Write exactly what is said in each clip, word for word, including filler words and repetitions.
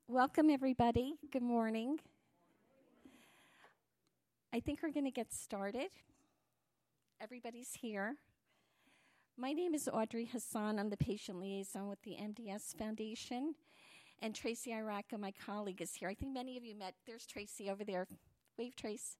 Welcome, everybody. Good morning. I think we're going to get started. Everybody's here. My name is Audrey Hassan. I'm the patient liaison with the M D S Foundation. And Tracy Iraka, my colleague, is here. I think many of you met. There's Tracy over there. Wave, Trace.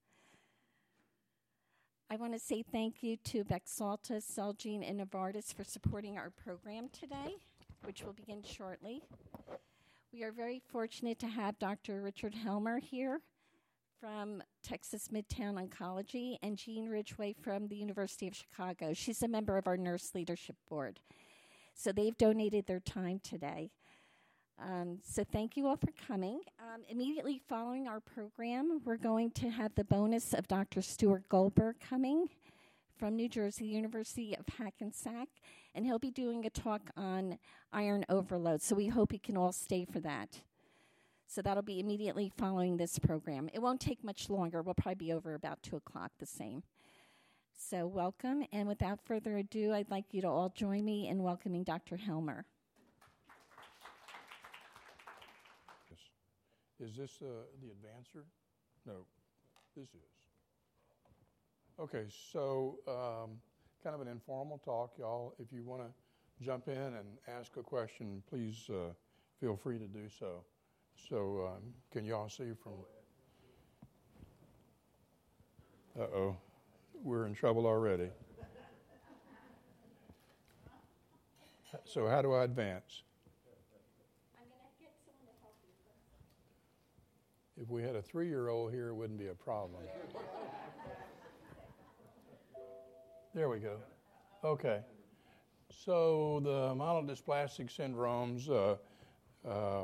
I want to say thank you to Bexalta, Celgene, and Novartis for supporting our program today, which will begin shortly. We are very fortunate to have Doctor Richard Helmer here from Texas Midtown Oncology and Jean Ridgway from the University of Chicago. She's a member of our Nurse Leadership Board. So they've donated their time today. Um, so thank you all for coming. Um, immediately following our program, we're going to have the bonus of Doctor Stuart Goldberg coming from New Jersey, University of Hackensack, and he'll be doing a talk on iron overload. So we hope you can all stay for that. So that'll be immediately following this program. It won't take much longer. We'll probably be over about two o'clock the same. So welcome, and without further ado, I'd like you to all join me in welcoming Doctor Helmer. Is this uh, the advancer? No, this is. Okay, so um, kind of an informal talk, y'all. If you want to jump in and ask a question, please uh, feel free to do so. So um, can you all see from... Uh-oh, we're in trouble already. So how do I advance? If we had a three-year-old here, it wouldn't be a problem. There we go. Okay. So the myelodysplastic syndromes, uh, uh,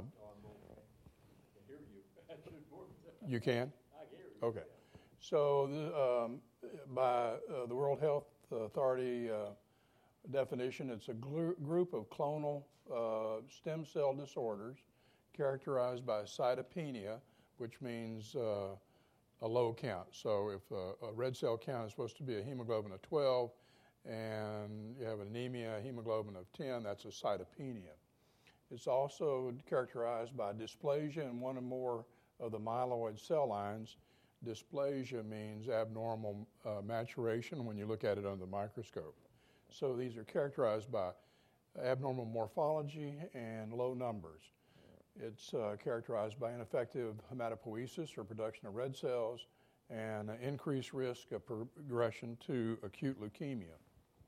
you can? Okay. So the, um, by uh, the World Health Authority uh, definition, it's a gl- group of clonal uh, stem cell disorders characterized by cytopenia, which means uh, a low count. So if a, a red cell count is supposed to be a hemoglobin of twelve and you have anemia, a hemoglobin of ten, that's a cytopenia. It's also characterized by dysplasia in one or more of the myeloid cell lines. Dysplasia means abnormal uh, maturation when you look at it under the microscope. So these are characterized by abnormal morphology and low numbers. It's uh, characterized by ineffective hematopoiesis or production of red cells and an increased risk of progression to acute leukemia.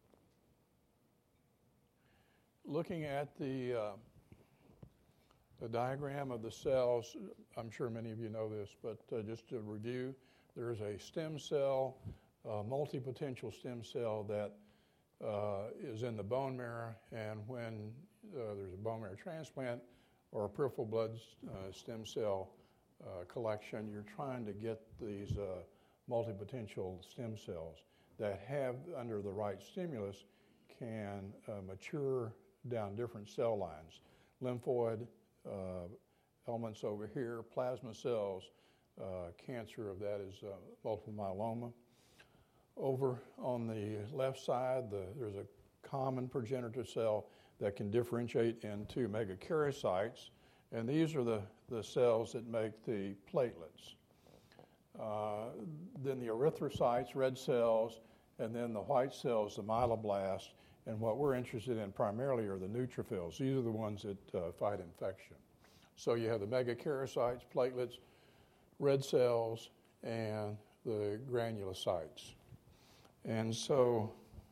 Looking at the, uh, the diagram of the cells, I'm sure many of you know this, but uh, just to review, there's a stem cell, a multi-potential stem cell that uh, is in the bone marrow, and when uh, there's a bone marrow transplant, or a peripheral blood uh, stem cell uh, collection, you're trying to get these uh, multi-potential stem cells that have, under the right stimulus, can uh, mature down different cell lines. Lymphoid uh, elements over here, plasma cells, uh, cancer of that is uh, multiple myeloma. Over on the left side, the, there's a common progenitor cell that can differentiate into megakaryocytes, and these are the, the cells that make the platelets. Uh, then the erythrocytes, red cells, and then the white cells, the myeloblasts, and what we're interested in primarily are the neutrophils. These are the ones that uh, fight infection. So you have the megakaryocytes, platelets, red cells, and the granulocytes. And so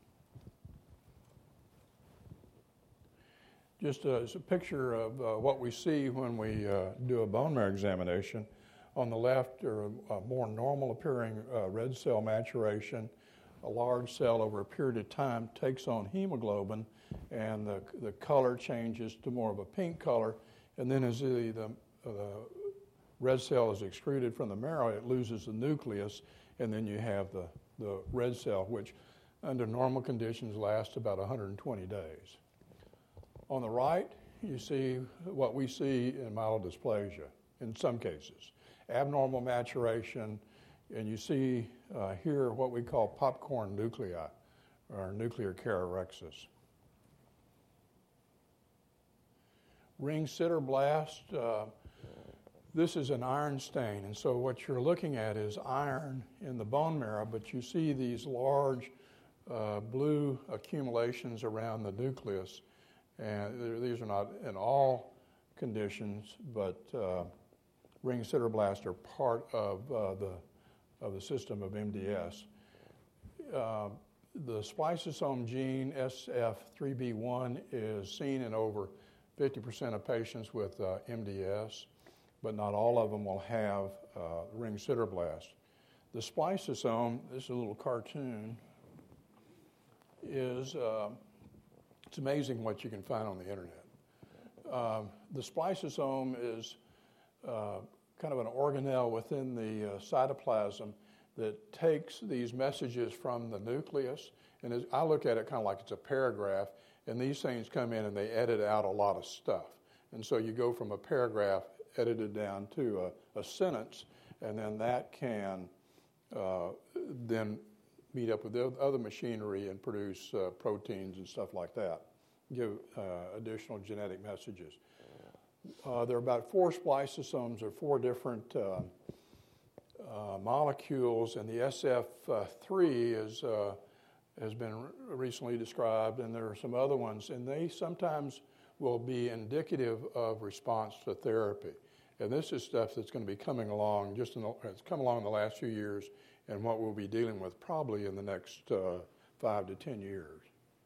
just a, a picture of uh, what we see when we uh, do a bone marrow examination. On the left are a, a more normal appearing uh, red cell maturation. A large cell over a period of time takes on hemoglobin, and the, the color changes to more of a pink color. And then as the, the, uh, the red cell is excreted from the marrow, it loses the nucleus, and then you have the, the red cell, which under normal conditions lasts about one hundred twenty days. On the right, you see what we see in myelodysplasia in some cases. Abnormal maturation, and you see uh, here what we call popcorn nuclei, or nuclear kererexis. Ring sideroblast, uh, this is an iron stain, and so what you're looking at is iron in the bone marrow, but you see these large uh, blue accumulations around the nucleus, and these are not in all conditions, but uh, ring sideroblasts are part of uh, the of the system of M D S. Uh, the spliceosome gene S F three B one is seen in over fifty percent of patients with uh, M D S, but not all of them will have uh, ring sideroblast. The spliceosome, this is a little cartoon, is uh, it's amazing what you can find on the internet. Um, the spliceosome is uh, kind of an organelle within the uh, cytoplasm that takes these messages from the nucleus, and as I look at it kind of like it's a paragraph, and these things come in and they edit out a lot of stuff. And so you go from a paragraph edited down to a, a sentence, and then that can uh, then meet up with the other machinery and produce uh, proteins and stuff like that, give uh, additional genetic messages. Uh, there are about four spliceosomes or four different uh, uh, molecules, and the S F three is uh, has been re- recently described, and there are some other ones, and they sometimes will be indicative of response to therapy. And this is stuff that's going to be coming along, just in the, it's come along in the last few years, and what we'll be dealing with probably in the next uh, five to ten years.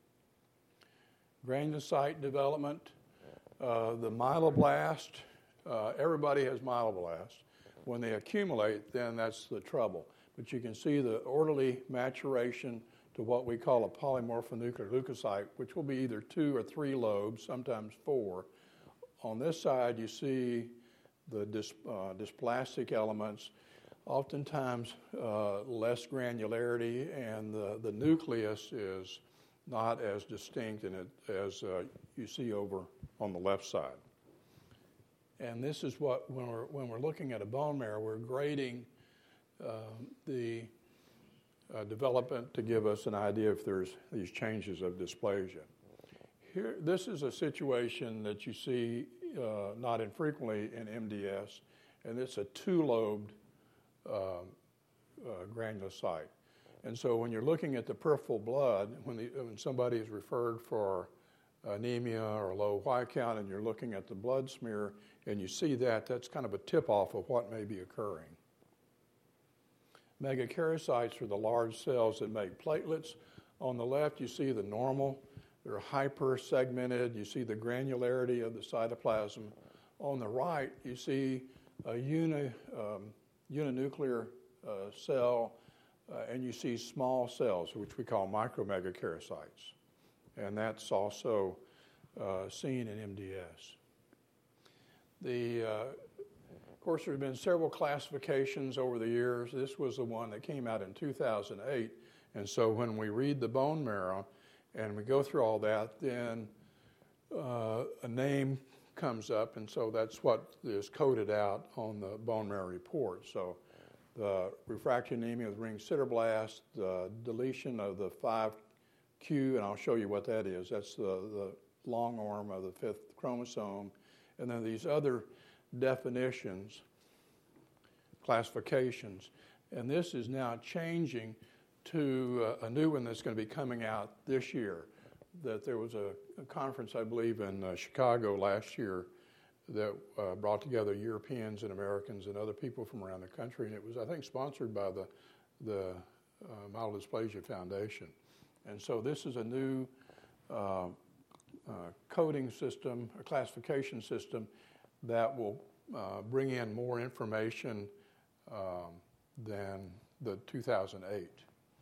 Granulocyte development, uh, the myeloblast, uh, everybody has myeloblast. When they accumulate, then that's the trouble. But you can see the orderly maturation to what we call a polymorphonuclear leukocyte, which will be either two or three lobes, sometimes four. On this side, you see the dys, uh, dysplastic elements, oftentimes uh, less granularity, and the, the nucleus is not as distinct in it as uh, you see over on the left side. And this is what, when we're, when we're looking at a bone marrow, we're grading uh, the uh, development to give us an idea if there's these changes of dysplasia. Here, this is a situation that you see uh, not infrequently in M D S, and it's a two-lobed uh, uh, granulocyte. And so when you're looking at the peripheral blood, when, the, when somebody is referred for anemia or low white count and you're looking at the blood smear and you see that, that's kind of a tip-off of what may be occurring. Megakaryocytes are the large cells that make platelets. On the left, you see the normal. They're hyper-segmented. You see the granularity of the cytoplasm. On the right, you see a uni, um, uninuclear uh, cell, uh, and you see small cells, which we call micromegakaryocytes. And that's also uh, seen in M D S. The, uh, of course, there have been several classifications over the years. This was the one that came out in two thousand eight. And so when we read the bone marrow and we go through all that, then uh, a name comes up, and so that's what is coded out on the bone marrow report. So the refractory anemia with ring sideroblast, the deletion of the five Q, and I'll show you what that is. That's the, the long arm of the fifth chromosome. And then these other definitions, classifications. And this is now changing to uh, a new one that's going to be coming out this year. That there was a, a conference, I believe, in uh, Chicago last year that uh, brought together Europeans and Americans and other people from around the country. And it was, I think, sponsored by the, the uh, Myelodysplasia Foundation. And so this is a new uh, uh, coding system, a classification system that will uh, bring in more information um, than the two thousand eight.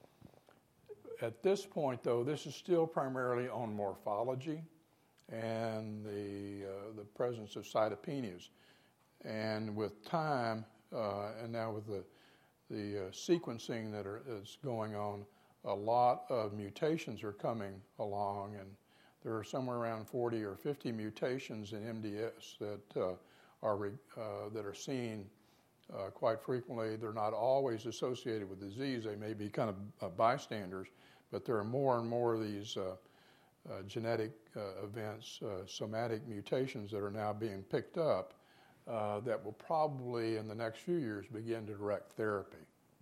At this point, though, this is still primarily on morphology and the, uh, the presence of cytopenias. And with time, uh, and now with the, the uh, sequencing that are, is going on, a lot of mutations are coming along, and there are somewhere around forty or fifty mutations in M D S that uh, are re, uh, that are seen uh, quite frequently. They're not always associated with disease. They may be kind of uh, bystanders, but there are more and more of these uh, uh, genetic uh, events, uh, somatic mutations that are now being picked up uh, that will probably in the next few years begin to direct therapy.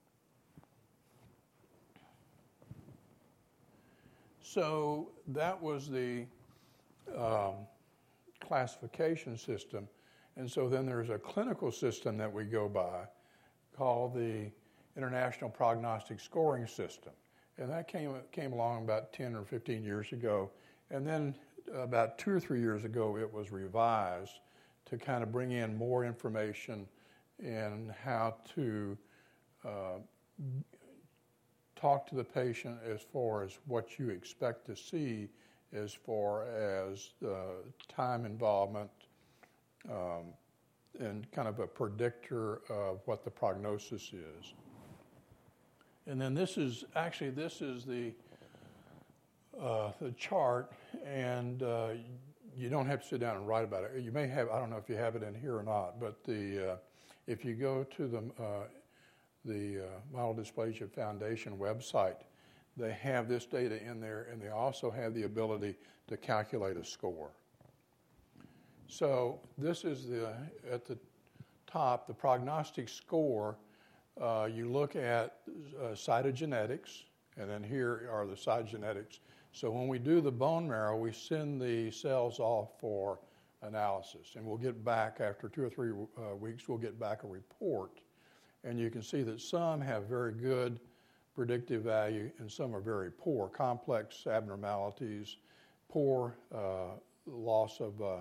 So that was the um, classification system. And so then there's a clinical system that we go by called the International Prognostic Scoring System. And that came, came along about ten or fifteen years ago. And then about two or three years ago, it was revised to kind of bring in more information in how to uh, talk to the patient as far as what you expect to see as far as uh, time involvement, um, and kind of a predictor of what the prognosis is. And then this is, actually this is the, uh, the chart, and uh, you don't have to sit down and write about it. You may have, I don't know if you have it in here or not, but the uh, if you go to the, uh, the uh, Myelodysplasia Foundation website, they have this data in there, and they also have the ability to calculate a score. So this is the, at the top, the prognostic score. Uh, you look at uh, cytogenetics, and then here are the cytogenetics. So when we do the bone marrow, we send the cells off for analysis, and we'll get back after two or three uh, weeks, we'll get back a report. And you can see that some have very good predictive value, and some are very poor, complex abnormalities, poor uh, loss of, uh,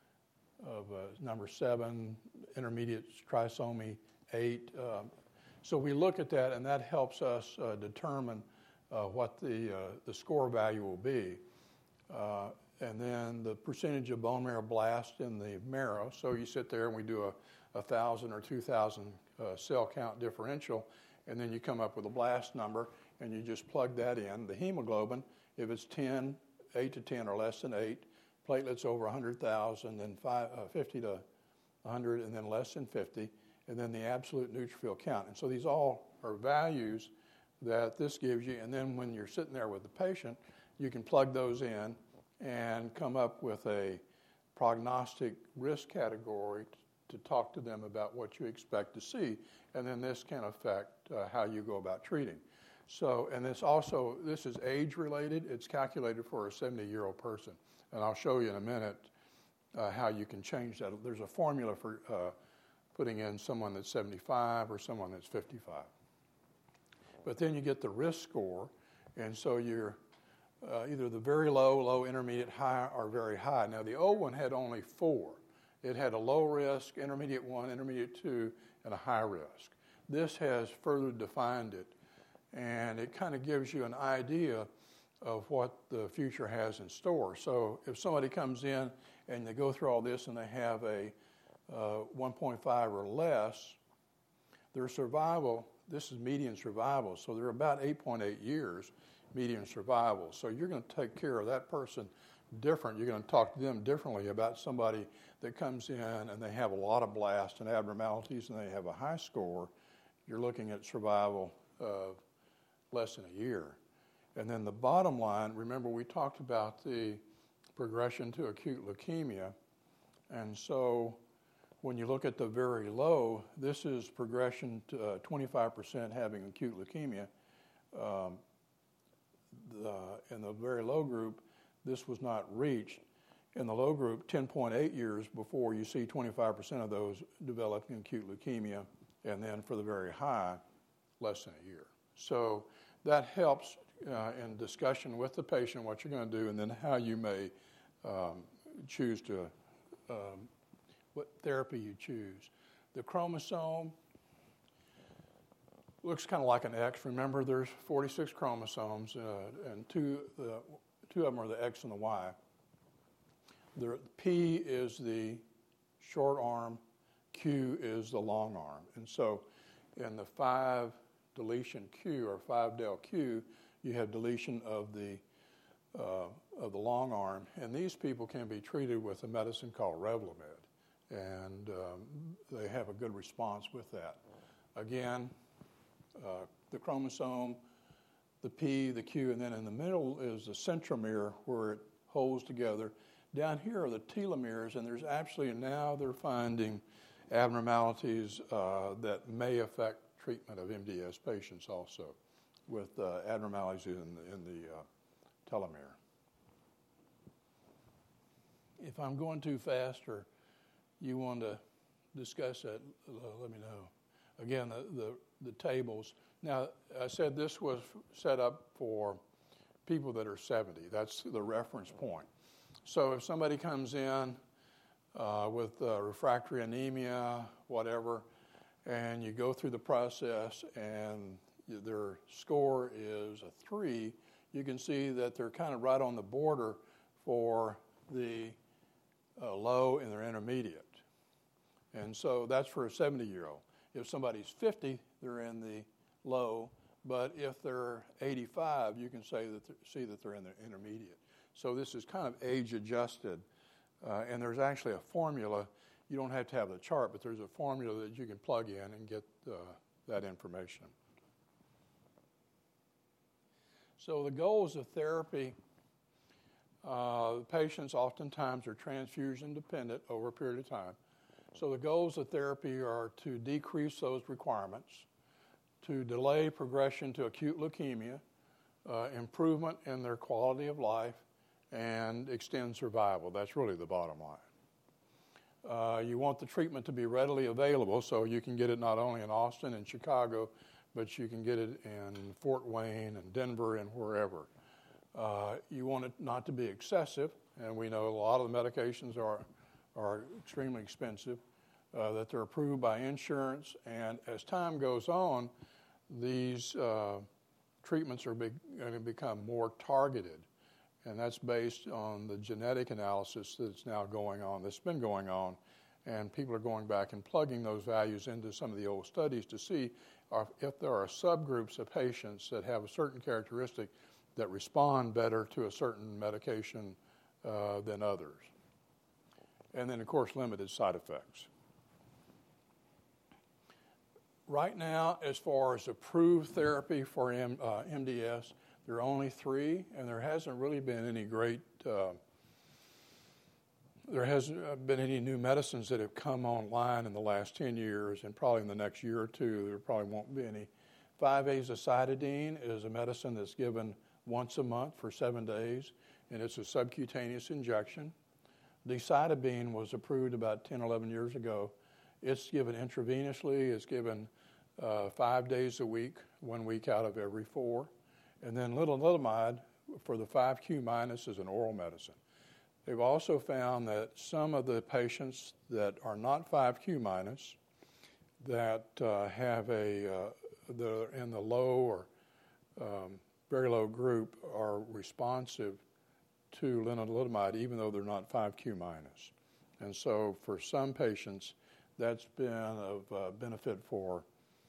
of uh, number seven, intermediate trisomy eight. Uh, so we look at that, and that helps us uh, determine uh, what the, uh, the score value will be. Uh, and then the percentage of bone marrow blast in the marrow. So you sit there and we do a, a thousand or two thousand uh, cell count differential, and then you come up with a blast number, and you just plug that in. The hemoglobin, if it's ten, eight to ten or less than eight, platelets over one hundred thousand, then five, uh, fifty to one hundred, and then less than fifty, and then the absolute neutrophil count. And so these all are values that this gives you, and then when you're sitting there with the patient, you can plug those in and come up with a prognostic risk category to talk to them about what you expect to see, and then this can affect uh, how you go about treating. So, and this also, this is age related. It's calculated for a seventy-year-old person, and I'll show you in a minute uh, how you can change that. There's a formula for uh, putting in someone that's seventy-five or someone that's fifty-five. But then you get the risk score, and so you're uh, either the very low, low, intermediate, high, or very high. Now, the old one had only four. It had a low risk, intermediate one, intermediate two, and a high risk. This has further defined it, and it kind of gives you an idea of what the future has in store. So if somebody comes in and they go through all this and they have a uh, one point five or less, their survival, this is median survival, so they're about eight point eight years median survival. So you're going to take care of that person different. You're going to talk to them differently about somebody that comes in and they have a lot of blasts and abnormalities and they have a high score. You're looking at survival of less than a year. And then the bottom line, remember we talked about the progression to acute leukemia. And so when you look at the very low, this is progression to uh, twenty-five percent having acute leukemia. Um, the, in the very low group, this was not reached. In the low group, ten point eight years before you see twenty-five percent of those developing acute leukemia, and then for the very high, less than a year. So that helps uh, in discussion with the patient what you're going to do, and then how you may um, choose to, um, what therapy you choose. The chromosome looks kind of like an X. Remember, there's forty-six chromosomes, uh, and two, the, two of them are the X and the Y. The P is the short arm, Q is the long arm. And so in the five deletion Q, or five del Q, you have deletion of the, uh, of the long arm. And these people can be treated with a medicine called Revlimid. And um, they have a good response with that. Again, uh, the chromosome, the P, the Q, and then in the middle is the centromere where it holds together. Down here are the telomeres, and there's actually now they're finding abnormalities uh, that may affect treatment of M D S patients also, with uh, abnormalities in the, in the uh, telomere. If I'm going too fast or you want to discuss that, let me know. Again, the, the, the tables. Now, I said this was set up for people that are seventy. That's the reference point. So if somebody comes in uh, with uh, refractory anemia, whatever, and you go through the process and their score is a three, you can see that they're kind of right on the border for the uh, low and their intermediate. And so that's for a seventy-year-old. If somebody's fifty, they're in the low, but if they're eighty-five, you can say that see that they're in the intermediate. So this is kind of age-adjusted, uh, and there's actually a formula. You don't have to have the chart, but there's a formula that you can plug in and get uh, that information. So the goals of therapy, uh, patients oftentimes are transfusion dependent over a period of time. So the goals of therapy are to decrease those requirements, to delay progression to acute leukemia, uh, improvement in their quality of life, and extend survival. That's really the bottom line. Uh, you want the treatment to be readily available, so you can get it not only in Austin and Chicago, but you can get it in Fort Wayne and Denver and wherever. Uh, you want it not to be excessive, and we know a lot of the medications are are extremely expensive, uh, that they're approved by insurance, and as time goes on, these uh, treatments are be- going to become more targeted, and that's based on the genetic analysis that's now going on, that's been going on, and people are going back and plugging those values into some of the old studies to see if there are subgroups of patients that have a certain characteristic that respond better to a certain medication uh, than others. And then, of course, limited side effects. Right now, as far as approved therapy for M, uh, M D S, there are only three, and there hasn't really been any great, uh, there hasn't been any new medicines that have come online in the last ten years, and probably in the next year or two, there probably won't be any. five-azacitidine is a medicine that's given once a month for seven days, and it's a subcutaneous injection. Decitabine was approved about ten, eleven years ago. It's given intravenously. It's given uh, five days a week, one week out of every four. And then lenalidomide for the five Q minus is an oral medicine. They've also found that some of the patients that are not five Q minus, that uh, have a, uh, they're in the low or um, very low group, are responsive to lenalidomide, even though they're not five Q minus. And so for some patients, that's been of uh, benefit for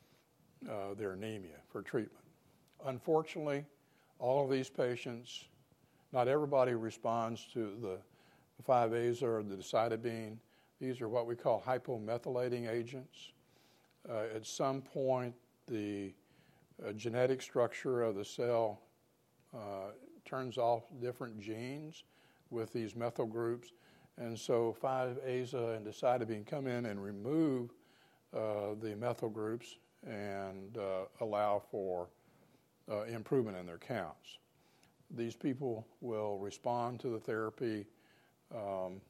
uh, their anemia, for treatment. Unfortunately, all of these patients, not everybody responds to the five-aza or the decitabine. These are what we call hypomethylating agents. Uh, at some point, the uh, genetic structure of the cell uh, turns off different genes with these methyl groups. And so five-aza and decitabine come in and remove uh, the methyl groups and uh, allow for uh, improvement in their counts. These people will respond to the therapy. Um,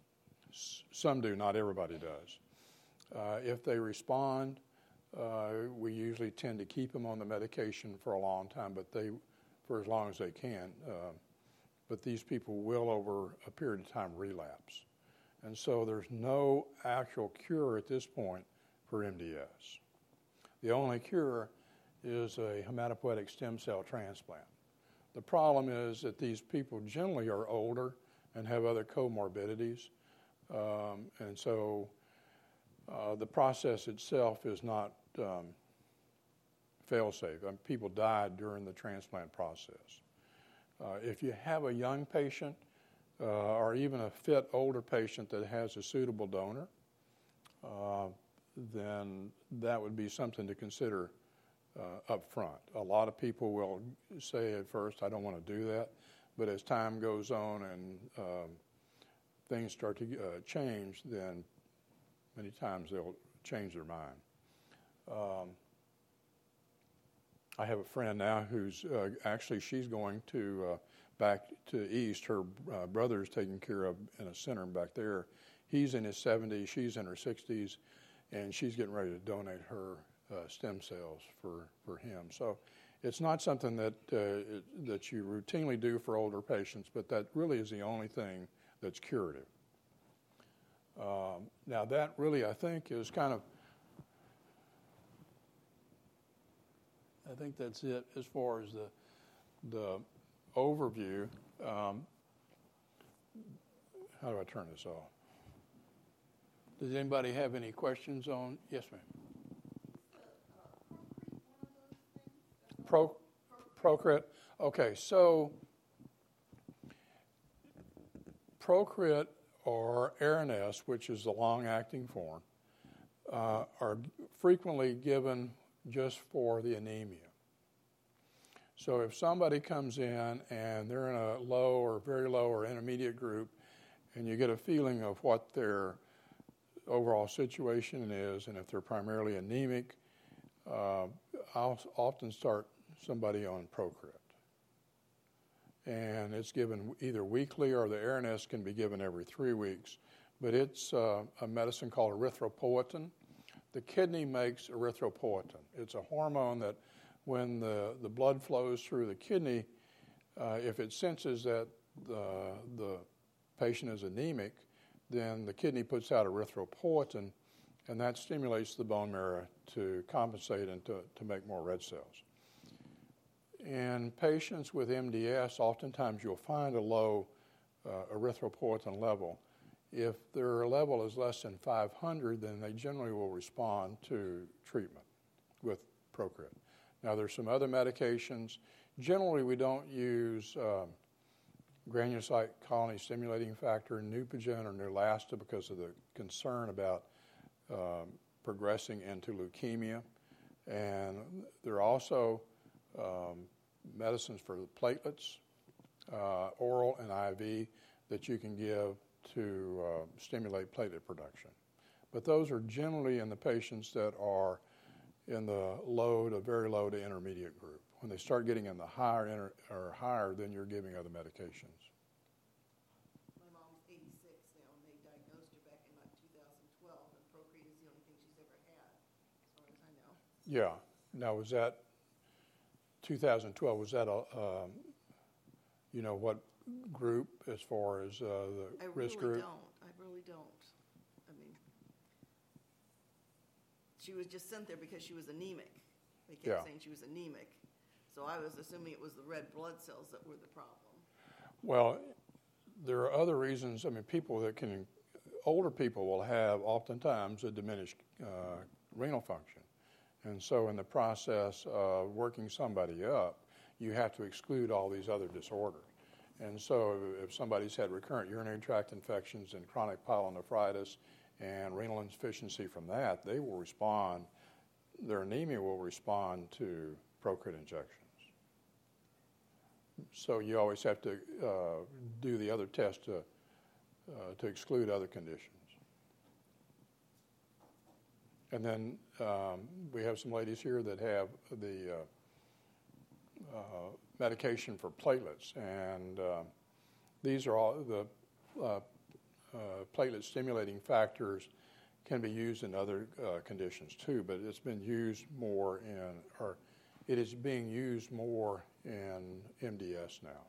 s- some do, not everybody does. Uh, if they respond, uh, we usually tend to keep them on the medication for a long time, but they for as long as they can. Uh, but these people will, over a period of time, relapse. And so there's no actual cure at this point for M D S. The only cure is a hematopoietic stem cell transplant. The problem is that these people generally are older and have other comorbidities. Um, and so uh, the process itself is not um, fail-safe. I mean, people died during the transplant process. Uh, if you have a young patient uh, or even a fit older patient that has a suitable donor, uh, then that would be something to consider uh, up front. A lot of people will say at first, I don't want to do that, but as time goes on and um, things start to uh, change, then many times they'll change their mind. Um, I have a friend now who's uh, actually, she's going to uh, back to East. Her uh, brother's taken care of in a center back there. He's in his seventies, she's in her sixties, and she's getting ready to donate her uh, stem cells for, for him. So it's not something that uh, it, that you routinely do for older patients, but that really is the only thing that's curative. Um, now that really, I think, is kind of, I think that's it as far as the the overview. Um, how do I turn this off? Does anybody have any questions on? Yes, ma'am. Pro, Procrit. Okay, so Procrit or Aranesp, which is the long-acting form, uh, are frequently given just for the anemia. So if somebody comes in and they're in a low or very low or intermediate group, and you get a feeling of what their overall situation is, and if they're primarily anemic, uh, I'll often start somebody on Procrit. And it's given either weekly, or the Aranesp can be given every three weeks. But it's uh, a medicine called erythropoietin. The kidney makes erythropoietin. It's a hormone that when the, the blood flows through the kidney, uh, if it senses that the, the patient is anemic, then the kidney puts out erythropoietin, and that stimulates the bone marrow to compensate and to, to make more red cells. In patients with M D S, oftentimes you'll find a low uh, erythropoietin level. If their level is less than five hundred, then they generally will respond to treatment with Procrit. Now, there's some other medications. Generally, we don't use um, granulocyte colony stimulating factor, Neupogen, or Neulasta because of the concern about um, progressing into leukemia. And there are also um, medicines for the platelets, uh, oral and I V, that you can give to uh, stimulate platelet production. But those are generally in the patients that are in the low to very low to intermediate group. When they start getting in the higher inter- or higher, then you're giving other medications. My mom's eighty-six now, and they diagnosed her back in like two thousand twelve, and Procrit is the only thing she's ever had, as far as I know. Yeah. Now, was that two thousand twelve? Was that a, um, you know, what group as far as uh, the I risk really group? don't. I really don't. I mean, she was just sent there because she was anemic. They kept Yeah. saying she was anemic. So I was assuming it was the red blood cells that were the problem. Well, there are other reasons. I mean, people that can, older people will have oftentimes a diminished uh, renal function. And so in the process of working somebody up, you have to exclude all these other disorders. And so if somebody's had recurrent urinary tract infections and chronic pyelonephritis and renal insufficiency from that, they will respond, their anemia will respond to Procrit injections. So you always have to uh, do the other test to, uh, to exclude other conditions. And then um, we have some ladies here that have the uh, uh, medication for platelets, and uh, these are all the uh, uh, platelet stimulating factors can be used in other uh, conditions too, but it's been used more in, or it is being used more in M D S now.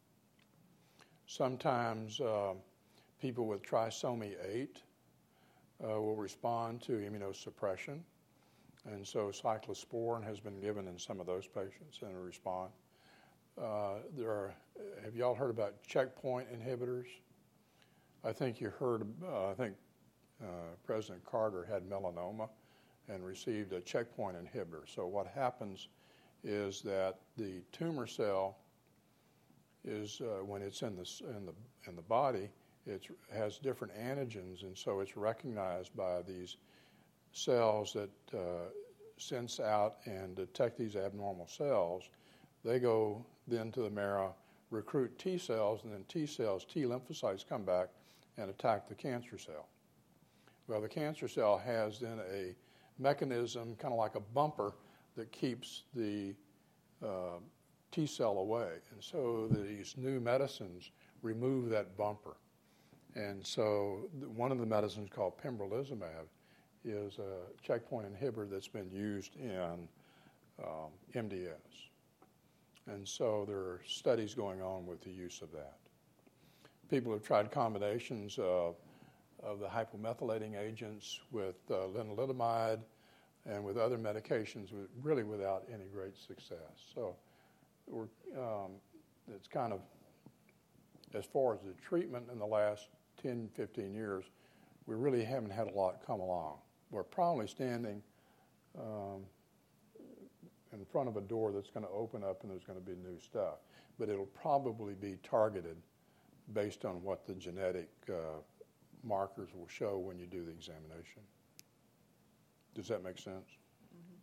Sometimes uh, people with trisomy eight uh, will respond to immunosuppression, and so cyclosporin has been given in some of those patients and respond. Uh, there are, have y'all heard about checkpoint inhibitors? I think you heard, uh, I think uh, President Carter had melanoma and received a checkpoint inhibitor. So what happens is that the tumor cell is, uh, when it's in the, in the, in the body, it has different antigens, and so it's recognized by these cells that uh, sense out and detect these abnormal cells. They go then to the marrow, recruit T cells, and then T cells, T lymphocytes come back and attack the cancer cell. Well, the cancer cell has then a mechanism, kind of like a bumper, that keeps the uh, T cell away. And so these new medicines remove that bumper. And so one of the medicines called pembrolizumab is a checkpoint inhibitor that's been used in um, M D S. And so there are studies going on with the use of that. People have tried combinations of, of the hypomethylating agents with uh, lenalidomide and with other medications, with, really without any great success. So we're, um, it's kind of, as far as the treatment in the last ten, fifteen years, we really haven't had a lot come along. We're probably standing um, in front of a door that's going to open up and there's going to be new stuff. But it'll probably be targeted based on what the genetic uh, markers will show when you do the examination. Does that make sense? Mm-hmm.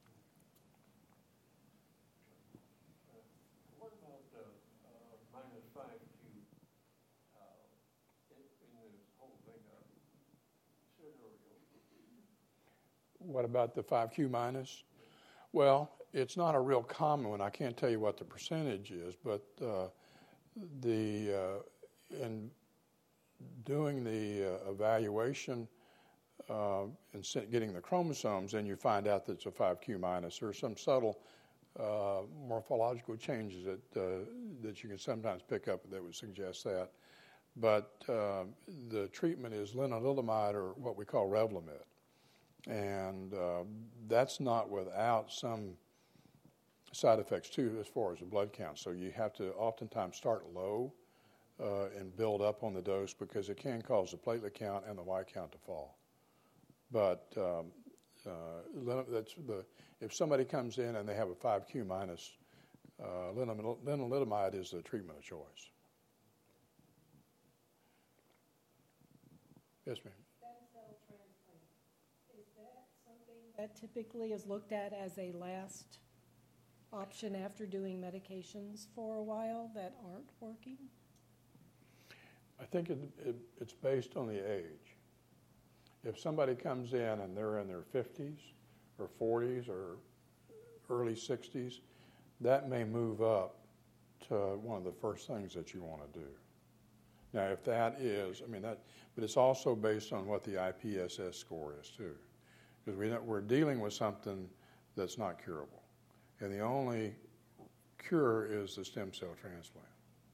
Uh, what about the uh, minus five Q uh, in, in this whole thing of scenario? What about the five Q minus? Well, it's not a real common one. I can't tell you what the percentage is, but uh, the uh, in doing the uh, evaluation uh, and getting the chromosomes, then you find out that it's a five Q minus. There are some subtle uh, morphological changes that uh, that you can sometimes pick up that would suggest that. But uh, the treatment is lenalidomide, or what we call Revlimid. And uh, that's not without some side effects, too, as far as the blood count. So you have to oftentimes start low uh, and build up on the dose, because it can cause the platelet count and the white count to fall. But um, uh, that's the if somebody comes in and they have a five Q minus, uh, lenalidomide is the treatment of choice. Yes, ma'am. That typically is looked at as a last option after doing medications for a while that aren't working? I think it, it, it's based on the age. If somebody comes in and they're in their fifties or forties or early sixties, that may move up to one of the first things that you want to do. Now, if that is, I mean, that, but it's also based on what the I P S S score is, too. Because we, we're dealing with something that's not curable. And the only cure is the stem cell transplant.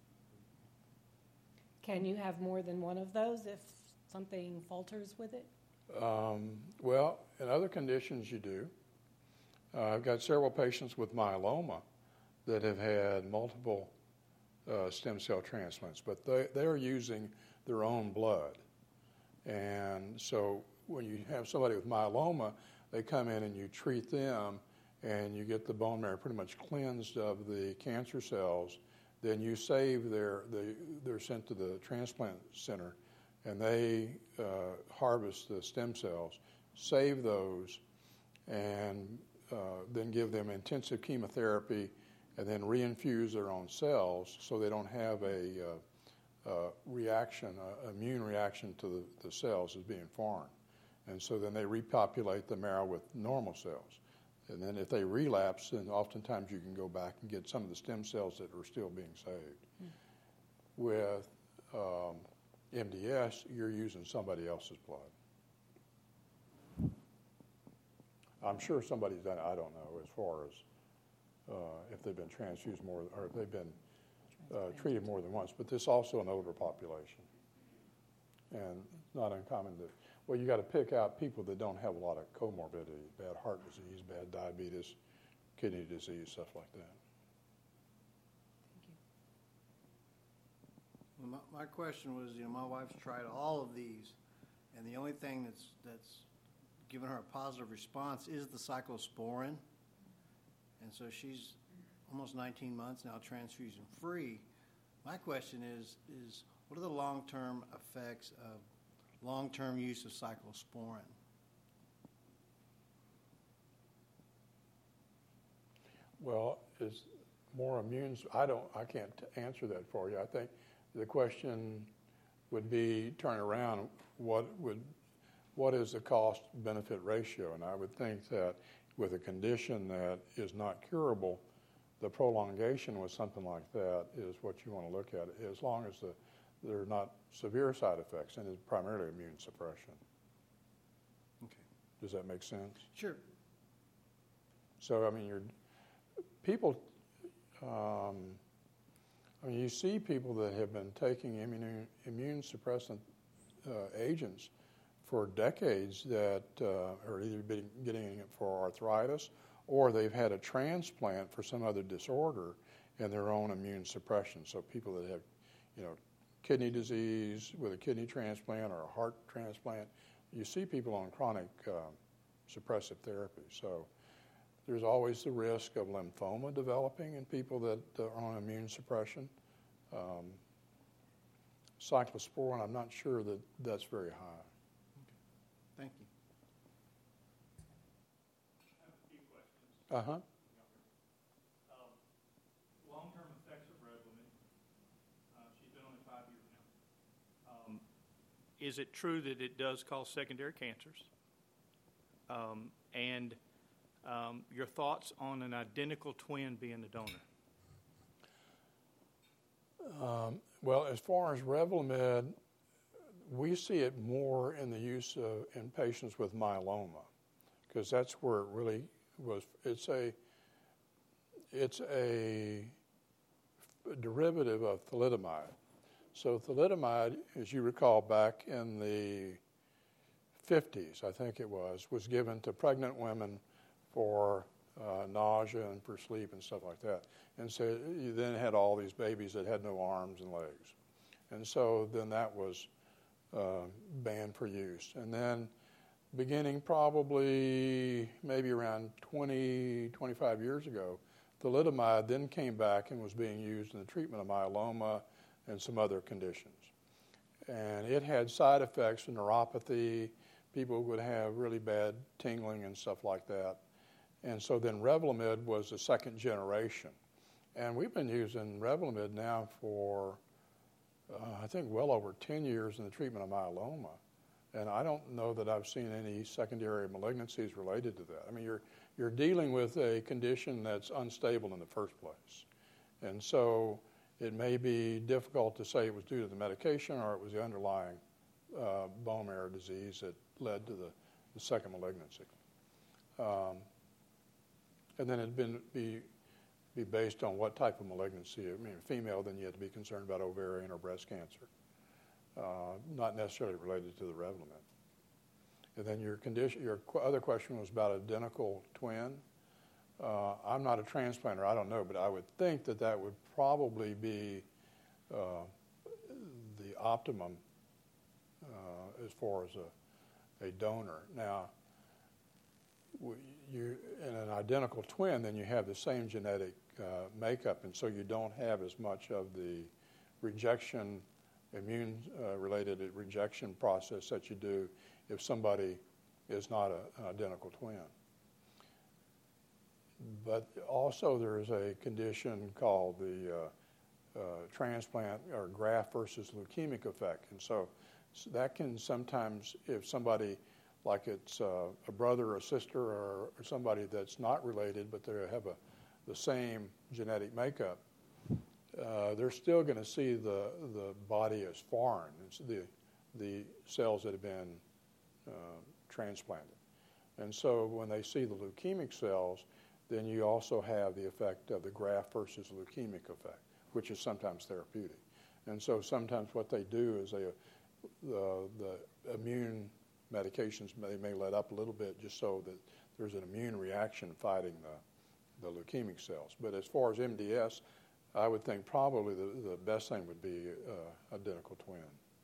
Can you have more than one of those if something falters with it? Um, well, in other conditions, you do. Uh, I've got several patients with myeloma that have had multiple uh, stem cell transplants, but they, they're using their own blood. And so when you have somebody with myeloma, they come in and you treat them, and you get the bone marrow pretty much cleansed of the cancer cells. Then you save their, they, they're sent to the transplant center, and they uh, harvest the stem cells, save those, and uh, then give them intensive chemotherapy, and then reinfuse their own cells so they don't have a uh, uh, reaction, uh, immune reaction to the, the cells as being foreign. And so then they repopulate the marrow with normal cells. And then if they relapse, then oftentimes you can go back and get some of the stem cells that are still being saved. Mm. With um, M D S, you're using somebody else's blood. I'm sure somebody's done it, I don't know, as far as uh, if they've been transfused more, or if they've been uh, treated more than once. But this is also an older population. And it's not uncommon to, well, you got to pick out people that don't have a lot of comorbidity, bad heart disease, bad diabetes, kidney disease, stuff like that. Thank you. Well, my, my question was, you know, my wife's tried all of these, and the only thing that's that's given her a positive response is the cyclosporin. And so she's almost nineteen months now transfusion free. My question is, is what are the long-term effects of long-term use of cyclosporin? Well, is more immune, I don't, I can't answer that for you. I think the question would be turn around, what would, what is the cost-benefit ratio? And I would think that with a condition that is not curable, the prolongation with something like that is what you want to look at, as long as the, there are not severe side effects, and it's primarily immune suppression. Okay. Does that make sense? Sure. So, I mean, you're, people, um, I mean, you see people that have been taking immune, immune suppressant uh, agents for decades that uh, are either been getting it for arthritis or they've had a transplant for some other disorder and their own immune suppression. So people that have, you know, kidney disease with a kidney transplant or a heart transplant, you see people on chronic uh, suppressive therapy. So there's always the risk of lymphoma developing in people that are on immune suppression. Um, cyclosporin, I'm not sure that that's very high. Thank you. I have a few questions. Uh-huh. Um, long-term effects of Revlimid. Uh, she's been on it five years now. Um, is it true that it does cause secondary cancers? Um, and um, your thoughts on an identical twin being the donor? Um, well, as far as Revlimid, we see it more in the use of, in patients with myeloma, because that's where it really was. It's a it's a derivative of thalidomide. So thalidomide, as you recall, back in the fifties, I think it was, was given to pregnant women for uh, nausea and for sleep and stuff like that. And so you then had all these babies that had no arms and legs. And so then that was uh, banned for use. And then beginning probably maybe around twenty, twenty-five years ago, thalidomide then came back and was being used in the treatment of myeloma and some other conditions. And it had side effects, neuropathy. People would have really bad tingling and stuff like that. And so then Revlimid was the second generation. And we've been using Revlimid now for, uh, I think, well over ten years in the treatment of myeloma. And I don't know that I've seen any secondary malignancies related to that. I mean, you're you're dealing with a condition that's unstable in the first place. And so it may be difficult to say it was due to the medication or it was the underlying uh, bone marrow disease that led to the, the second malignancy. Um, and then it'd been, be, be based on what type of malignancy. I mean, female, then you had to be concerned about ovarian or breast cancer, uh, not necessarily related to the Revlimid. And then your condition, your qu- other question was about identical twin. Uh, I'm not a transplanter, I don't know, but I would think that that would probably be uh, the optimum uh, as far as a, a donor. Now, you in an identical twin, then you have the same genetic uh, makeup, and so you don't have as much of the rejection, immune-related uh, rejection process that you do if somebody is not a, an identical twin. But also there is a condition called the uh, uh, transplant or graft versus leukemic effect. And so, so that can sometimes, if somebody, like it's uh, a brother or a sister or, or somebody that's not related, but they have a, the same genetic makeup, uh, they're still going to see the, the body as foreign. It's the, the cells that have been uh, transplanted. And so when they see the leukemic cells, then you also have the effect of the graft versus leukemic effect, which is sometimes therapeutic. And so sometimes what they do is they, the, the immune medications, they may let up a little bit just so that there's an immune reaction fighting the, the leukemic cells. But as far as M D S, I would think probably the, the best thing would be uh, identical twin.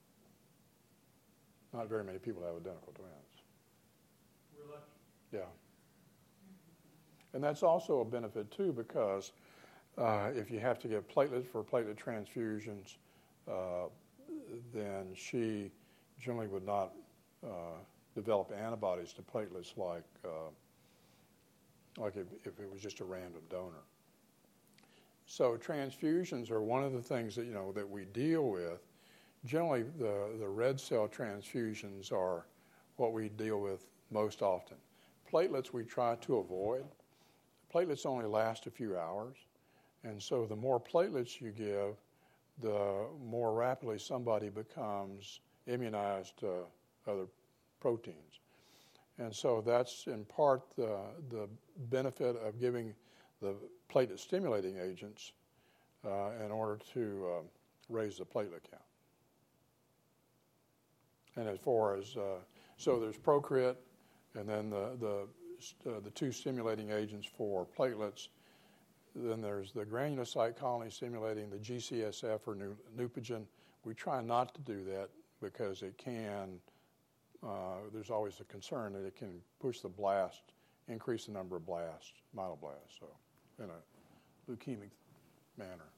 Not very many people have identical twins. We're lucky. Yeah. And that's also a benefit, too, because uh, if you have to get platelets for platelet transfusions, uh, then she generally would not uh, develop antibodies to platelets like uh, like if, if it was just a random donor. So transfusions are one of the things that, you know, that we deal with. Generally, the, the red cell transfusions are what we deal with most often. Platelets we try to avoid. Platelets only last a few hours, and so the more platelets you give, the more rapidly somebody becomes immunized to other proteins. And so that's in part the, the benefit of giving the platelet-stimulating agents uh, in order to uh, raise the platelet count. And as far as, uh, so there's Procrit, and then the, the, uh, the two stimulating agents for platelets. Then there's the granulocyte colony stimulating, the G C S F or Neupogen. We try not to do that because it can, uh, there's always a concern that it can push the blast, increase the number of blasts, myeloblasts, so in a leukemic manner.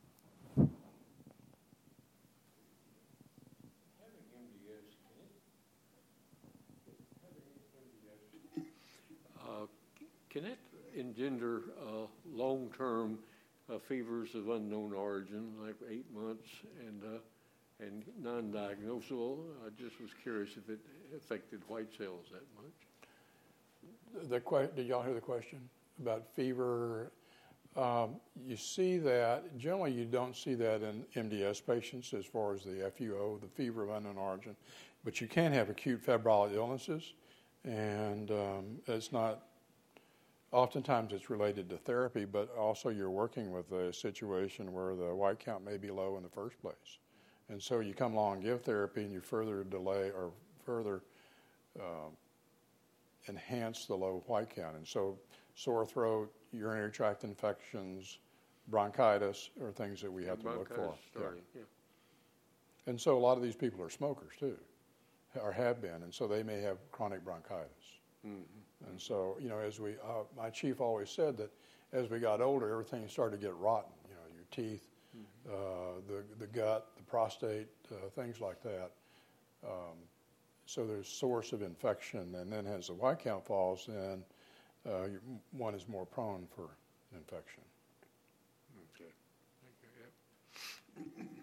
Having M D S, can it, having M D S, uh, can it engender uh, long-term uh, fevers of unknown origin, like eight months, and uh, and non-diagnosable? I just was curious if it affected white cells that much. The que- did y'all hear the question about fever? Um, you see that, generally you don't see that in M D S patients as far as the F U O, the fever of unknown origin, but you can have acute febrile illnesses, and um, it's not, oftentimes it's related to therapy, but also you're working with a situation where the white count may be low in the first place. And so you come along and give therapy and you further delay or further uh, enhance the low white count. And so sore throat, urinary tract infections, bronchitis are things that we have to look for. Starting, yeah. Yeah. And so a lot of these people are smokers too, or have been, and so they may have chronic bronchitis. Mm-hmm. And so, you know, as we, uh, my chief always said that as we got older, everything started to get rotten, you know, your teeth, mm-hmm. uh, the, the gut, the prostate, uh, things like that. Um, so there's source of infection, and then as the white count falls, then uh, one is more prone for infection. Okay. Thank you. Yep.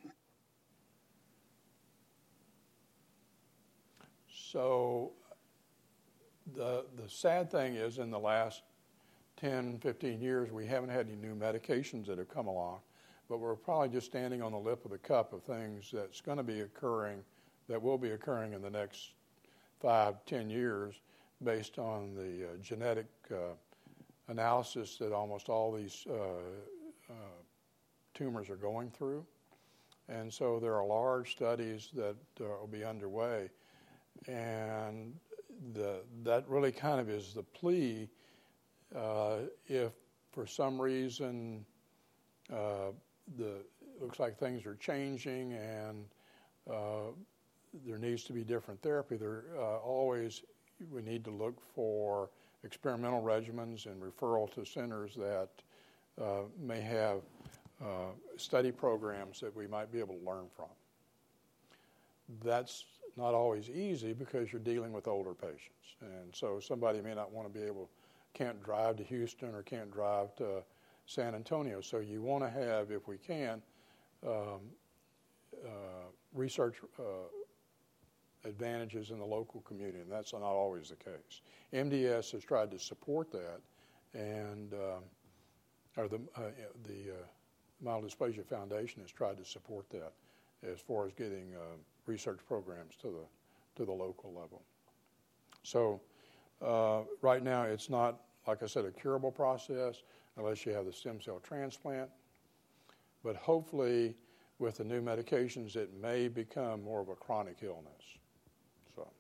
So the the sad thing is, in the last ten, fifteen years, we haven't had any new medications that have come along, but we're probably just standing on the lip of the cup of things that's going to be occurring, that will be occurring in the next five, ten years, based on the uh, genetic uh, analysis that almost all these uh, uh, tumors are going through. And so there are large studies that uh, will be underway. And the, that really kind of is the plea. Uh, if for some reason uh, the it looks like things are changing and uh, there needs to be different therapy, there uh, always we need to look for experimental regimens and referral to centers that uh, may have uh, study programs that we might be able to learn from. That's not always easy because you're dealing with older patients. And so somebody may not want to be able, can't drive to Houston or can't drive to San Antonio. So you want to have, if we can, um, uh, research uh, advantages in the local community, and that's not always the case. M D S has tried to support that, and um, or the uh, the uh, Myelodysplasia Foundation has tried to support that as far as getting uh, research programs to the to the local level. So uh, right now, it's not, like I said, a curable process unless you have the stem cell transplant. But hopefully, with the new medications, it may become more of a chronic illness. So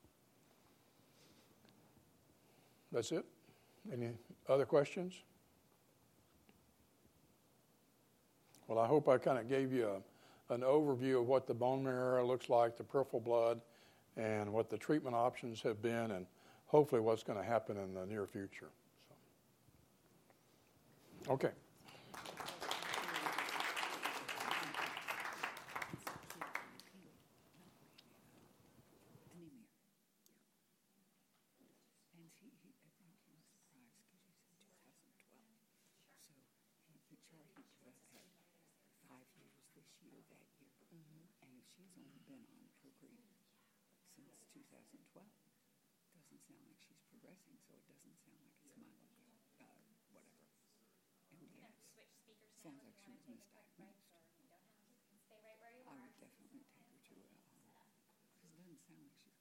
that's it. Any other questions? Well, I hope I kind of gave you a, an overview of what the bone marrow looks like, the peripheral blood, and what the treatment options have been, and hopefully what's going to happen in the near future. So. Okay. And she's only been on Procrit since two thousand twelve. pricing, so it doesn't sound like it's myeloma, uh, whatever, M D S. Sounds like she was misdiagnosed. I would definitely take her to, uh, because it doesn't sound like she's